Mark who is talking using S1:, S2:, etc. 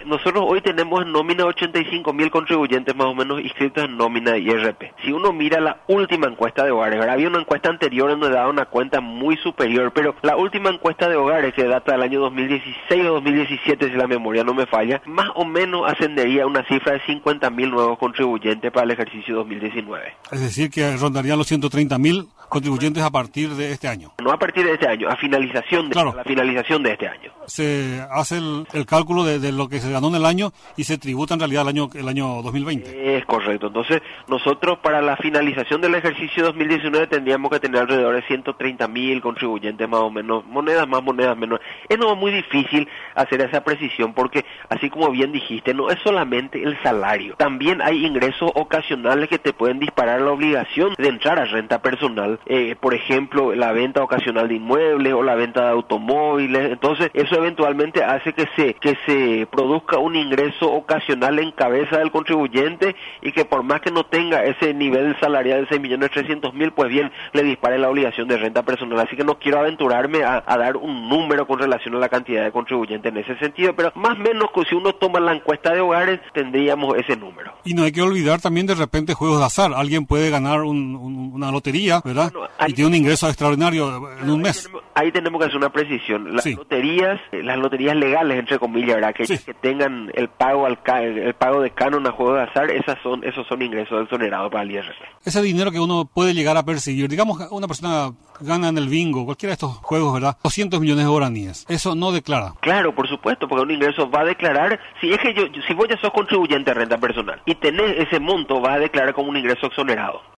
S1: nosotros hoy tenemos en nómina 85.000 contribuyentes más o menos inscritos en nómina de IRP. Si uno mira la última encuesta de hogares, ¿verdad? Había una encuesta anterior donde daba una cuenta muy superior, pero la última encuesta de hogares, que data del año 2016 o 2017, si la memoria no me falla, más o menos ascendería a una cifra de 50.000 nuevos contribuyentes para el ejercicio 2019.
S2: Es decir, que rondarían los 130.000 contribuyentes a partir de este año.
S1: No a partir de este año, a finalización de, la finalización de este año.
S2: Se hace el cálculo de lo que se ganó en el año y se tributa en realidad el año 2020.
S1: Es correcto. Entonces, nosotros para la finalización del ejercicio 2019 tendríamos que tener alrededor de 130.000 contribuyentes más o menos, monedas más, monedas menos. Es muy difícil hacer esa precisión porque, así como bien dijiste, no es solamente el salario. También hay ingresos ocasionales que te pueden disparar la obligación de entrar a renta personal. Por ejemplo, la venta ocasional de inmuebles o la venta de automóviles. Entonces, eso eventualmente hace que se produzca un ingreso ocasional en cabeza del contribuyente y que por más que no tenga ese nivel salarial de 6.300.000, pues bien, le dispare la obligación de renta personal. Así que no quiero aventurarme a dar un número con relación a la cantidad de contribuyentes en ese sentido, pero más o menos si uno toma la encuesta de hogares, tendríamos ese número.
S2: Y no hay que olvidar también de repente juegos de azar. Alguien puede ganar una lotería, ¿verdad? Bueno, y tiene un ingreso extraordinario en un mes.
S1: Ahí tenemos que hacer una precisión. Las loterías legales, entre comillas, ¿verdad? Que tengan el pago de canon a juegos de azar, esos son ingresos exonerados para el IRS.
S2: Ese dinero que uno puede llegar a percibir, digamos que una persona gana en el bingo, cualquiera de estos juegos, ¿verdad? 200 millones de guaraníes. Eso no declara.
S1: Claro, por supuesto, porque un ingreso va a declarar, si vos ya sos contribuyente de renta personal y tenés ese monto, vas a declarar como un ingreso exonerado.